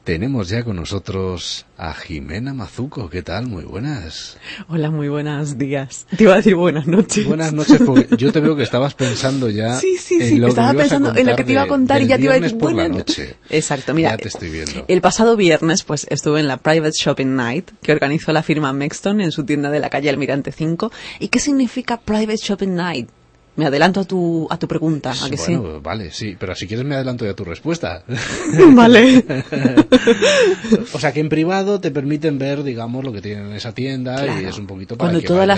Tenemos ya con nosotros a Jimena Mazuco. ¿Qué tal? Muy buenas. Hola, muy buenos días. Te iba a decir buenas noches. Buenas noches, porque yo te veo que estabas pensando ya en lo estaba que pensando en lo que te iba a contar y ya te iba a decir por la noche. Exacto, mira. Ya te estoy viendo. El pasado viernes pues estuve en la Private Shopping Night que organizó la firma Mexton en su tienda de la calle Almirante 5. ¿Y qué significa Private Shopping Night? Me adelanto a tu pregunta, ¿a que sí? Bueno, vale, sí, pero si quieres me adelanto ya a tu respuesta. Vale. O sea, que en privado te permiten ver, digamos, lo que tienen en esa tienda, claro. Y es un poquito para cuando que todas vayas las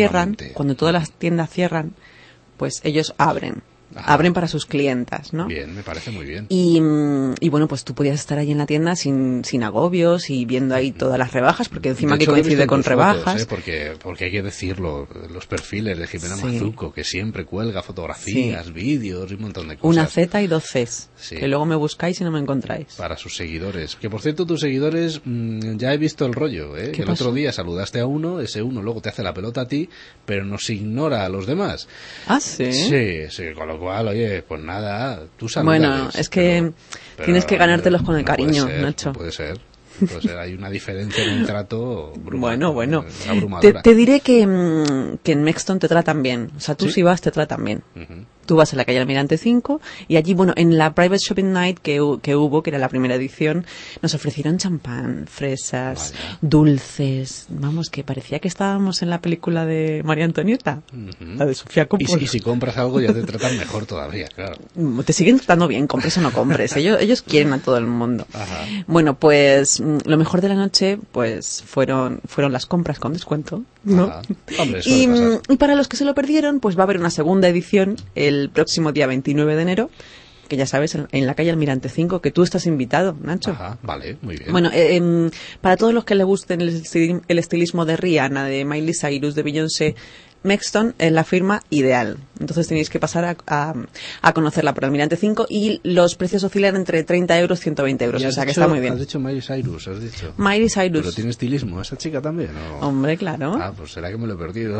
tiendas cierran, pues ellos abren. Ajá. Abren para sus clientas, ¿no? Bien, me parece muy bien. Y bueno, pues tú podías estar ahí en la tienda sin agobios y viendo ahí todas las rebajas, porque encima aquí coincide con rebajas. Fotos, porque hay que decirlo, los perfiles de Jimena Mazuco, que siempre cuelga fotografías, vídeos y un montón de cosas. Una Z y 2 Cs, que luego me buscáis y no me encontráis. Para sus seguidores. Que por cierto, tus seguidores, ya he visto el rollo, ¿eh? Que el otro día saludaste a uno, ese uno luego te hace la pelota a ti, pero nos ignora a los demás. ¿Ah, sí? Sí, con lo cual, oye, pues nada, tú saludales. Bueno, es que tienes que ganártelos con el cariño, Nacho. Puede ser, hay una diferencia en el trato bueno. abrumadora. Te diré que en Mexton te tratan bien. O sea, tú si vas, te tratan bien. Uh-huh. Tú vas a la calle Almirante 5 y allí, bueno, en la Private Shopping Night que hubo, que era la primera edición, nos ofrecieron champán, fresas, dulces. Vamos, que parecía que estábamos en la película de María Antonieta, la de Sofía Coppola. Y si compras algo ya te tratan mejor todavía, claro. Te siguen tratando bien, compres o no compres. Ellos quieren a todo el mundo. Ajá. Bueno, pues lo mejor de la noche pues fueron las compras con descuento, ¿no? Hombre, y para los que se lo perdieron, pues va a haber una segunda edición el próximo día 29 de enero, que ya sabes, en la calle Almirante 5, que tú estás invitado, Nacho. Ajá, vale, muy bien. Bueno, para todos los que les gusten el estilismo de Rihanna, de Miley Cyrus, de Beyoncé, Mexton es la firma ideal. Entonces tenéis que pasar a conocerla por Almirante 5 y los precios oscilan entre 30 euros y 120 euros. O sea que está muy bien. Has dicho Miley Cyrus, has dicho. Miley Cyrus. ¿Pero tiene estilismo esa chica también? ¿O? Hombre, claro. Ah, pues será que me lo he perdido.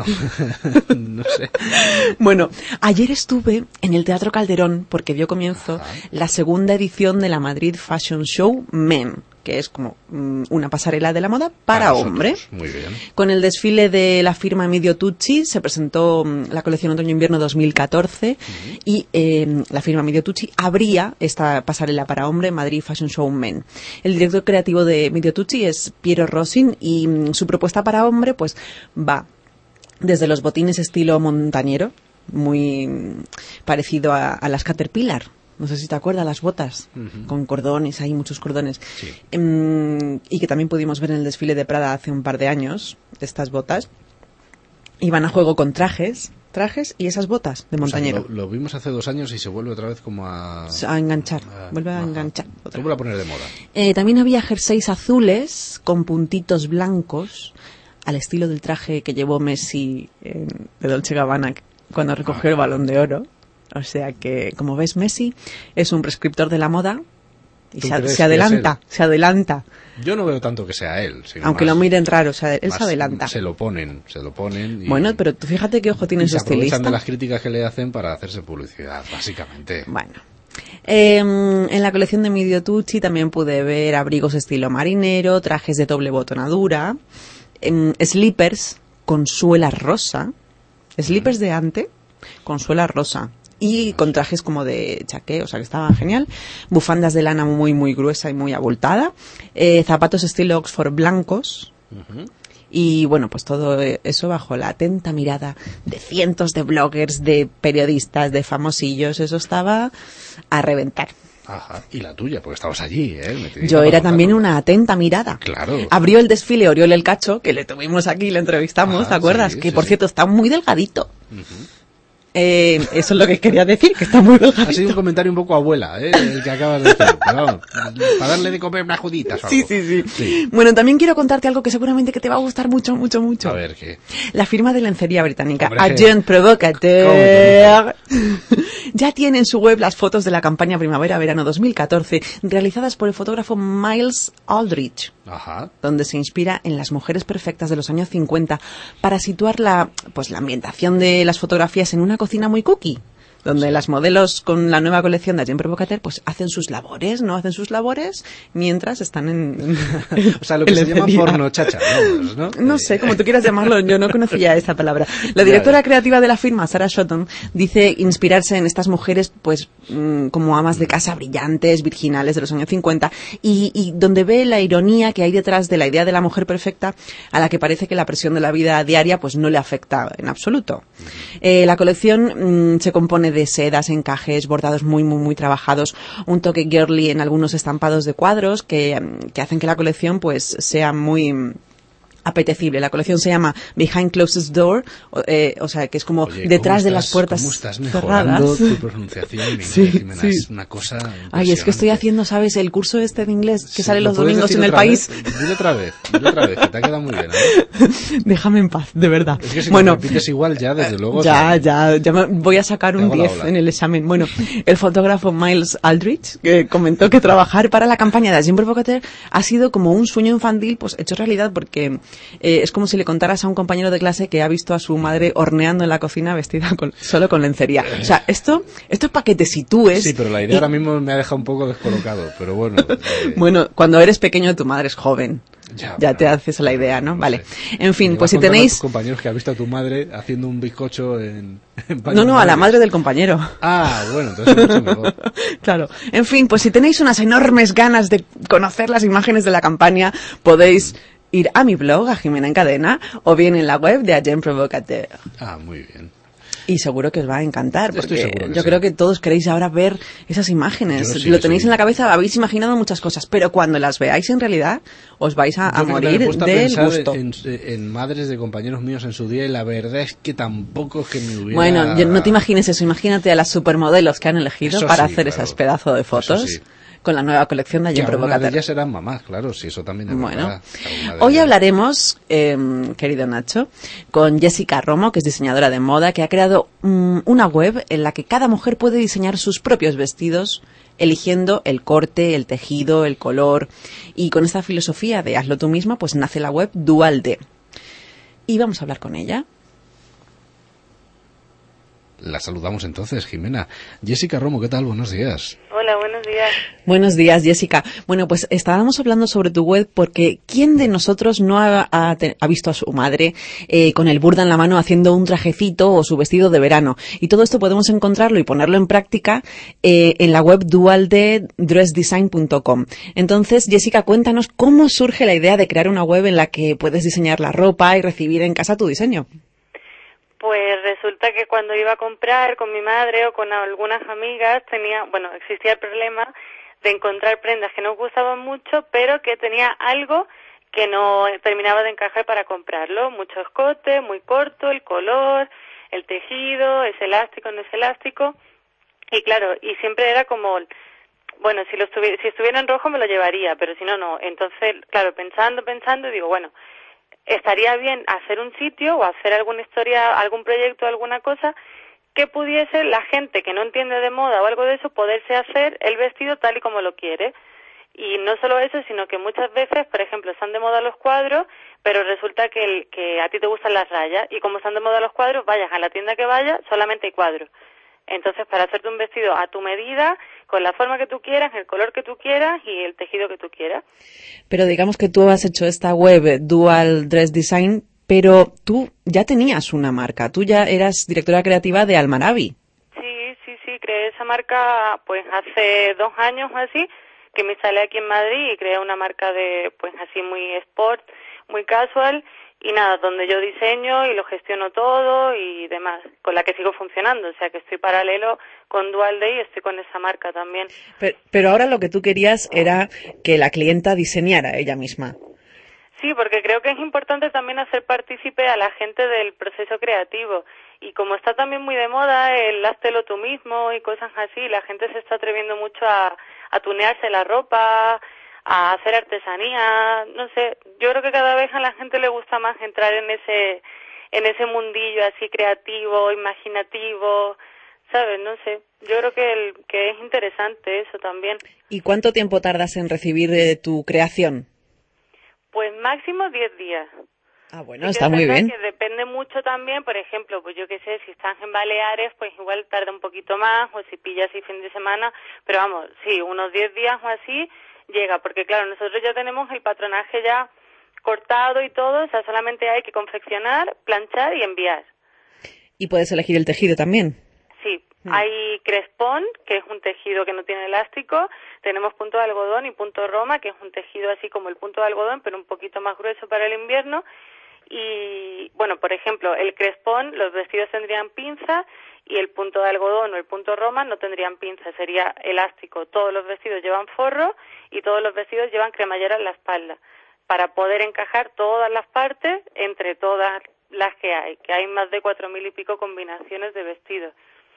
No sé. Bueno, ayer estuve en el Teatro Calderón porque dio comienzo la segunda edición de la Madrid Fashion Show Men, que es como una pasarela de la moda para hombre. Muy bien. Con el desfile de la firma Emilio Tucci se presentó la colección Otoño-Invierno 2014 y la firma Emilio Tucci abría esta pasarela para hombre, Madrid Fashion Show Men. El director creativo de Emilio Tucci es Piero Rosin y su propuesta para hombre pues va desde los botines estilo montañero, muy parecido a las Caterpillar. No sé si te acuerdas, las botas, con cordones, hay muchos cordones. Sí. Y que también pudimos ver en el desfile de Prada hace un par de años, estas botas. Y van a juego con trajes y esas botas de montañero. O sea, lo vimos hace 2 años y se vuelve otra vez como a enganchar, vuelve a enganchar. Se vuelve a poner de moda. También había jerseys azules con puntitos blancos, al estilo del traje que llevó Messi de Dolce & Gabbana cuando recogió el Balón de Oro. O sea que, como ves, Messi es un prescriptor de la moda y se adelanta. Yo no veo tanto que sea él. Aunque lo miren raro, él se adelanta. Se lo ponen. Y, bueno, pero tú fíjate qué ojo tiene su estilista. Se aprovechan de las críticas que le hacen para hacerse publicidad, básicamente. Bueno. En la colección de Emilio Tucci también pude ver abrigos estilo marinero, trajes de doble botonadura, slippers con suela rosa, slippers de ante con suela rosa. Y con trajes como de chaqué, o sea que estaba genial. Bufandas de lana muy, muy gruesa y muy abultada. Zapatos estilo Oxford blancos. Y bueno, pues todo eso bajo la atenta mirada de cientos de bloggers, de periodistas, de famosillos. Eso estaba a reventar. Ajá, y la tuya, porque estabas allí, ¿eh? Yo era también una atenta mirada. Claro. Abrió el desfile Oriol El Cacho, que le tuvimos aquí, le entrevistamos, ¿te acuerdas? Sí, que por cierto está muy delgadito. Eso es lo que quería decir, que está muy delgadito. Ha sido un comentario un poco abuela, el que acabas de decir. Pero vamos, para darle de comer unas juditas o algo. Sí. Bueno, también quiero contarte algo que seguramente que te va a gustar mucho. A ver, ¿qué? La firma de lencería británica, Agent Provocateur, ya tiene en su web las fotos de la campaña Primavera-Verano 2014, realizadas por el fotógrafo Miles Aldrich. Ajá. Donde se inspira en las mujeres perfectas de los años 50 para situar la ambientación de las fotografías en una cocina muy cookie. donde las modelos con la nueva colección de Agent Provocateur pues hacen sus labores, ¿no? Hacen sus labores mientras están en o sea, lo que se llama porno chacha, ¿no? No sé, como tú quieras llamarlo, yo no conocía esa palabra. La directora creativa de la firma, Sarah Shotton, dice inspirarse en estas mujeres pues como amas de casa brillantes, virginales de los años 50 y donde ve la ironía que hay detrás de la idea de la mujer perfecta a la que parece que la presión de la vida diaria pues no le afecta en absoluto. La colección se compone de sedas, encajes, bordados muy trabajados, un toque girly en algunos estampados de cuadros que hacen que la colección pues sea muy apetecible. La colección se llama Behind Closed Door, o sea, que es como detrás de las puertas cerradas. ¿Cómo estás mejorando tu pronunciación? Sí. Es una cosa Ay, es que estoy haciendo, ¿sabes? El curso este de inglés que sale los ¿lo puedes domingos decir en El otra País. vez? Dile otra vez, que te ha quedado muy bien. Déjame en paz, de verdad. Es que si bueno, me repites igual ya, desde luego... Ya voy a sacar un 10 en el examen. Bueno, el fotógrafo Miles Aldrich comentó que trabajar para la campaña de Agent Provocateur ha sido como un sueño infantil pues hecho realidad porque es como si le contaras a un compañero de clase que ha visto a su madre horneando en la cocina vestida solo con lencería. O sea, esto es para que te sitúes. Sí, pero la idea ahora mismo me ha dejado un poco descolocado, pero bueno. Bueno, cuando eres pequeño tu madre es joven. Ya te haces la idea, ¿no? Vale. En fin, pues si tenéis... A tus compañeros que ha visto a tu madre haciendo un bizcocho en No, a la madre del compañero. Ah, bueno, entonces es mucho mejor. Claro. En fin, pues si tenéis unas enormes ganas de conocer las imágenes de la campaña, podéis ir a mi blog, a Jimena en Cadena, o bien en la web de Agent Provocateur. Ah, muy bien. Y seguro que os va a encantar, porque yo sí. creo que todos queréis ahora ver esas imágenes. Sí, lo tenéis en la cabeza, habéis imaginado muchas cosas, pero cuando las veáis en realidad, os vais a morir del gusto. En madres de compañeros míos en su día, y la verdad es que tampoco es que me hubiera... Bueno, no te imagines eso, imagínate a las supermodelos que han elegido para hacer esas pedazos de fotos. Con la nueva colección de Agent Provocateur. Algunas de ellas eran mamás, claro, sí, eso también es verdad. Hoy hablaremos, querido Nacho, con Jessica Romo, que es diseñadora de moda, que ha creado una web en la que cada mujer puede diseñar sus propios vestidos, eligiendo el corte, el tejido, el color. Y con esta filosofía de hazlo tú misma, pues nace la web Dual D. Y vamos a hablar con ella. La saludamos entonces, Jimena. Jessica Romo, ¿qué tal? Buenos días. Hola, buenos días. Buenos días, Jessica. Bueno, pues estábamos hablando sobre tu web porque ¿quién de nosotros no ha visto a su madre con el burda en la mano haciendo un trajecito o su vestido de verano? Y todo esto podemos encontrarlo y ponerlo en práctica en la web dualdedressdesign.com. Entonces, Jessica, cuéntanos cómo surge la idea de crear una web en la que puedes diseñar la ropa y recibir en casa tu diseño. Pues resulta que cuando iba a comprar con mi madre o con algunas amigas existía el problema de encontrar prendas que nos gustaban mucho, pero que tenía algo que no terminaba de encajar para comprarlo. Mucho escote, muy corto, el color, el tejido, es elástico, no es elástico. Y claro, y siempre era como, bueno, si estuviera en rojo me lo llevaría, pero si no, no. Entonces, claro, pensando, digo, bueno, estaría bien hacer un sitio o hacer alguna historia, algún proyecto, alguna cosa que pudiese la gente que no entiende de moda o algo de eso poderse hacer el vestido tal y como lo quiere. Y no solo eso, sino que muchas veces, por ejemplo, están de moda los cuadros, pero resulta que a ti te gustan las rayas y como están de moda los cuadros, vayas a la tienda que vayas, solamente hay cuadros. Entonces, para hacerte un vestido a tu medida, con la forma que tú quieras, el color que tú quieras y el tejido que tú quieras. Pero digamos que tú has hecho esta web Dual Dress Design, pero tú ya tenías una marca. Tú ya eras directora creativa de Almaravi. Sí, creé esa marca pues hace 2 años o así, que me instalé aquí en Madrid y creé una marca de pues así muy sport, muy casual. Y nada, donde yo diseño y lo gestiono todo y demás, con la que sigo funcionando, o sea que estoy paralelo con Dual Day y estoy con esa marca también. Pero ahora lo que tú querías era que la clienta diseñara ella misma. Sí, porque creo que es importante también hacer partícipe a la gente del proceso creativo. Y como está también muy de moda el háztelo tú mismo y cosas así, la gente se está atreviendo mucho a tunearse la ropa, a hacer artesanía, no sé, yo creo que cada vez a la gente le gusta más entrar en ese mundillo así creativo, imaginativo, ¿sabes? No sé, yo creo que es interesante eso también. ¿Y cuánto tiempo tardas en recibir tu creación? Pues máximo 10 días. Ah, bueno, está muy bien. Que depende mucho también, por ejemplo, pues yo qué sé, si estás en Baleares, pues igual tarda un poquito más, o si pillas y fin de semana, pero vamos, sí, unos 10 días o así llega, porque claro, nosotros ya tenemos el patronaje ya cortado y todo, o sea, solamente hay que confeccionar, planchar y enviar. Y puedes elegir el tejido también. Sí, hay crespón, que es un tejido que no tiene elástico, tenemos punto de algodón y punto Roma, que es un tejido así como el punto de algodón, pero un poquito más grueso para el invierno. Y, bueno, por ejemplo, el crespón, los vestidos tendrían pinza y el punto de algodón o el punto Roma no tendrían pinza, sería elástico. Todos los vestidos llevan forro y todos los vestidos llevan cremallera en la espalda para poder encajar todas las partes entre todas las que hay más de 4.000 y pico combinaciones de vestidos.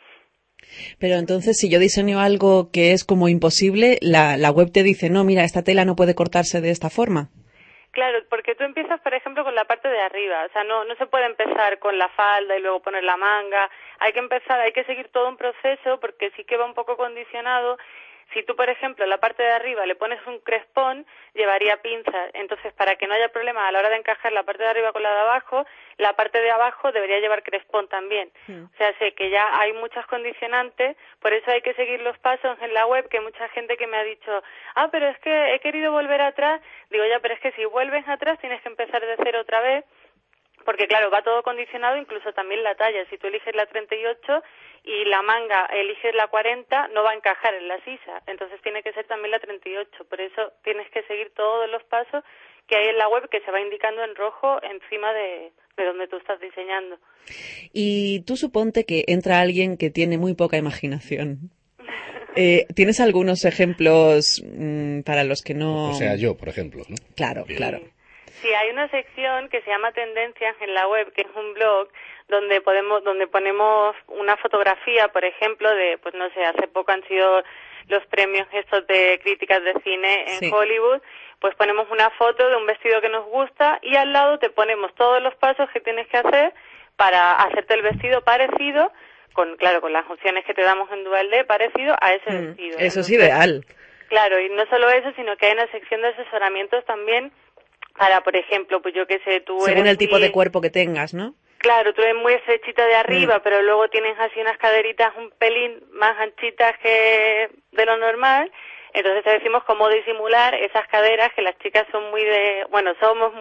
Pero entonces, si yo diseño algo que es como imposible, la web te dice, no, mira, esta tela no puede cortarse de esta forma. Claro, porque tú empiezas, por ejemplo, con la parte de arriba, o sea, no se puede empezar con la falda y luego poner la manga, hay que seguir todo un proceso porque sí que va un poco condicionado. Si tú, por ejemplo, en la parte de arriba le pones un crespón, llevaría pinzas. Entonces, para que no haya problema a la hora de encajar la parte de arriba con la de abajo, la parte de abajo debería llevar crespón también. O sea, sé que ya hay muchas condicionantes, por eso hay que seguir los pasos en la web, que hay mucha gente que me ha dicho, pero es que he querido volver atrás. Digo, ya, pero es que si vuelves atrás tienes que empezar de cero otra vez, porque claro, va todo condicionado, incluso también la talla. Si tú eliges la 38 y la manga eliges la 40, no va a encajar en la sisa, entonces tiene que ser también la 38. Por eso tienes que seguir todos los pasos que hay en la web, que se va indicando en rojo encima de donde tú estás diseñando. Y tú suponte que entra alguien que tiene muy poca imaginación. ¿Tienes algunos ejemplos para los que no...? O sea, yo, por ejemplo, ¿no? Claro, Bien. claro. Sí, hay una sección que se llama Tendencias en la web, que es un blog donde ponemos una fotografía, por ejemplo, de, pues no sé, hace poco han sido los premios estos de críticas de cine en Hollywood, pues ponemos una foto de un vestido que nos gusta y al lado te ponemos todos los pasos que tienes que hacer para hacerte el vestido parecido, con las opciones que te damos en Dual D, parecido a ese vestido. Eso es ideal. Claro, y no solo eso, sino que hay una sección de asesoramientos también para, por ejemplo, pues yo qué sé, tú según el tipo de cuerpo que tengas, ¿no? Claro, tú eres muy estrechita de arriba, pero luego tienes así unas caderitas un pelín más anchitas que de lo normal. Entonces te decimos cómo disimular esas caderas, que las chicas son muy somos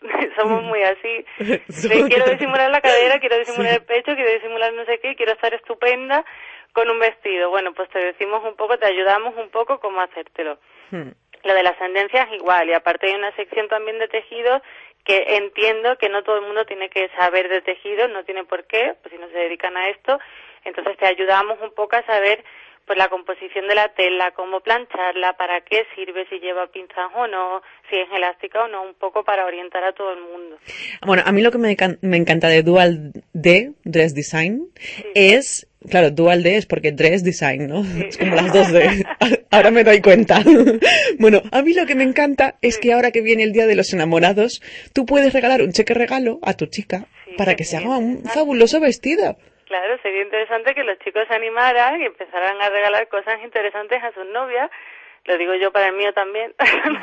muy así. Quiero disimular la cadera, quiero disimular el pecho, quiero disimular no sé qué, quiero estar estupenda con un vestido. Bueno, pues te decimos un poco, te ayudamos un poco cómo hacértelo. Lo de las tendencias igual, y aparte hay una sección también de tejidos que entiendo que no todo el mundo tiene que saber de tejidos, no tiene por qué, pues si no se dedican a esto, entonces te ayudamos un poco a saber pues la composición de la tela, cómo plancharla, para qué sirve, si lleva pinzas o no, si es elástica o no, un poco para orientar a todo el mundo. Bueno, a mí lo que me encanta de Dual D, Dress Design, es... Claro, Dual D es porque Dress Design, ¿no? Sí. Es como las dos D. Ahora me doy cuenta. Bueno, a mí lo que me encanta es que ahora que viene el Día de los Enamorados, tú puedes regalar un cheque regalo a tu chica para que se haga un fabuloso vestido. Claro, sería interesante que los chicos se animaran y empezaran a regalar cosas interesantes a sus novias. Lo digo yo para el mío también.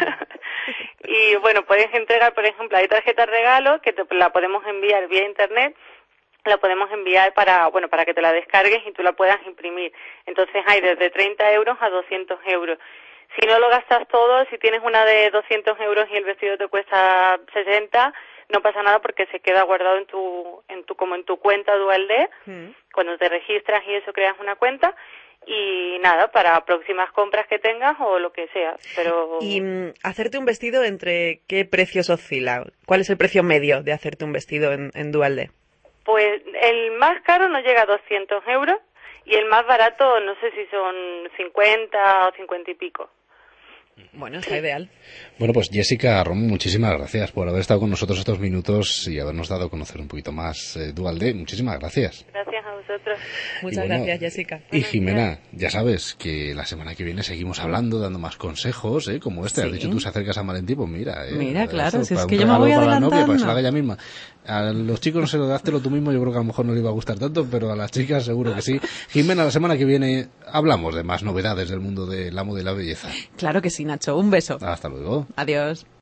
Y bueno, puedes entregar, por ejemplo, hay tarjeta regalo que la podemos enviar vía internet. La podemos enviar para que te la descargues y tú la puedas imprimir. Entonces hay desde 30 euros a 200 euros. Si no lo gastas todo, si tienes una de 200 euros y el vestido te cuesta 60, no pasa nada porque se queda guardado en tu cuenta Dual D. Cuando te registras y eso creas una cuenta. Y nada, para próximas compras que tengas o lo que sea. Pero... ¿Y hacerte un vestido entre qué precios oscila? ¿Cuál es el precio medio de hacerte un vestido en Dual D? Pues el más caro no llega a 200 euros y el más barato no sé si son 50 o 50 y pico. Bueno, está ideal. Bueno, pues Jessica Romo, muchísimas gracias por haber estado con nosotros estos minutos y habernos dado a conocer un poquito más Dual D. Muchísimas gracias. Gracias a vosotros. Muchas gracias, Jessica. Y Jimena, ya sabes que la semana que viene seguimos hablando, dando más consejos, como este. Sí. Has dicho tú, se acerca San Valentín, pues mira. Mira, claro, si es que yo me voy adelantando. Para la novia, para que se la haga ella misma. A los chicos no se lo dátelo tú mismo, yo creo que a lo mejor no le iba a gustar tanto, pero a las chicas seguro que sí. Jimena, la semana que viene hablamos de más novedades del mundo de la moda y la belleza. Claro que sí, Nacho. Un beso. Hasta luego. Adiós.